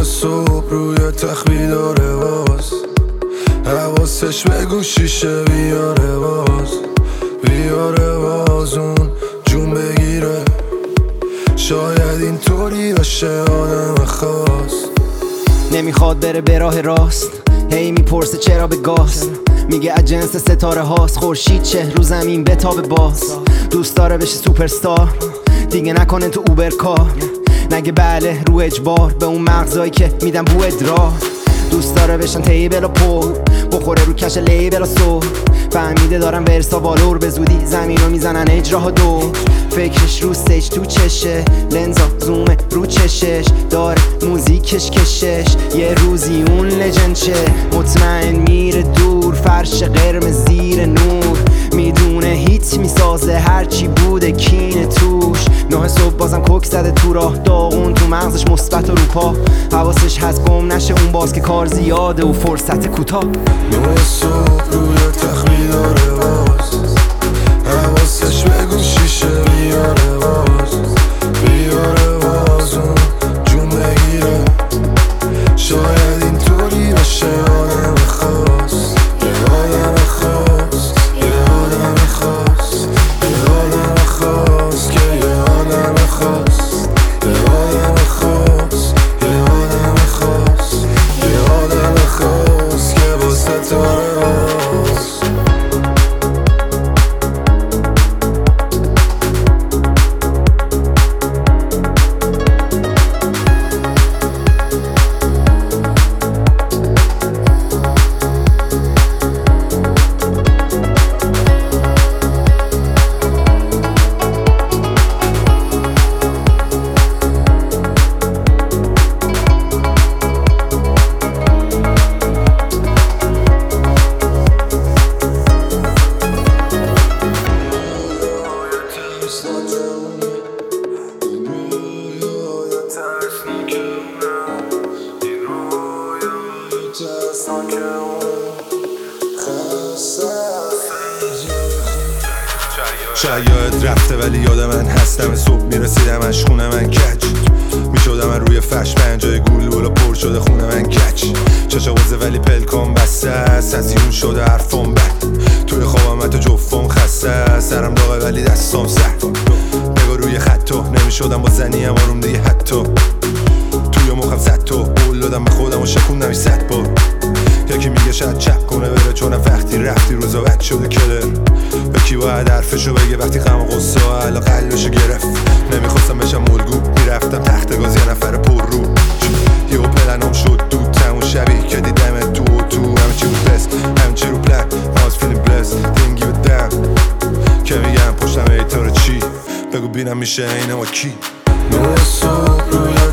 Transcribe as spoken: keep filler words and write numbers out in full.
صبح روی تخت بیداره باز، حواسش به گوشیشه بیاره باز، بیاره باز اون جون بگیره. شاید اینطوری باشه آدم خاص، نمیخواد بره به راه راست، هی میپرسه چرا به گاز، میگه از جنس ستاره هاست، خورشید چه رو زمین بتابه باز. دوست داره بشه سوپرستار، دیگه نکنه تو اوبر کار، نگه بله رو اجبار به اون مغزایی که میدن بو ادرار. دوست داره بشن تیبل و پر، بخوره رو کش لیبل و سور، فهمیده دارن ورسا والور، به زودی زمین رو میزنن اجراها دور. فکرش رو سیج تو چشه، لنزا زومه رو چشش، داره موزیکش کشش، یه روزی اون لجند شه. مطمئن میره دور، فرش قرمز زیر نور، میدونه هیت میسازه هرچی بوده کینه توش. نه صبح بازم کوک زده تو راه، داغون تو مغزش مثبت و روپا، حواسش هست گم نشه اون باز که کار زیاده و فرصت کوتاه. نه صبح روی تخت بیداره باز، حواسش به گوشیشه بیاره باز، بیاره باز اون جون بگیره. شاید اینطوری باشه آدم خاص، یه آدم خاص، یه آدم خاص، یه آدم خاص که یه آدم خاص، یه آدم خاص، یه آدم خاص، یه آدم خاص که با ستاره هاست. شاید رفته ولی یاد من هستم، صبح میرسیدمش خونه من کج میشدم، من روی فرش پنجای گول بالا پر شده خونه من کچ. چشا بازه ولی پلکان بسته است، از یون شده حرفم بد، توی خوابم حتی جفم خسته است، سرم داغه ولی دستام سرد. نگاه روی خطو نمیشدم با زنی هم آروم دیگه، حتی توی مخم زد تو قول دادم به خودم و شکوندم ای صد بار. یکی میگه شاید چپ کنه بره، چون وقتی رفتی روزا بد شده کلر. یکی باید حرفشو بگه وقتی غم و غصه ها حالا قلبشو گرفت. نمیخواستم بشم ملگو، میرفتم تخت گاز یه نفر پر رو، یه و پلنم شد دود تمون شبیه که دیدم تو و تو همه چی رو بست، همه چی رو پلن. I was feeling blessed, didn't give a damn که میگم پشتم ایتاره چی، بگو بینم میشه اینه و کی. نه صبح روی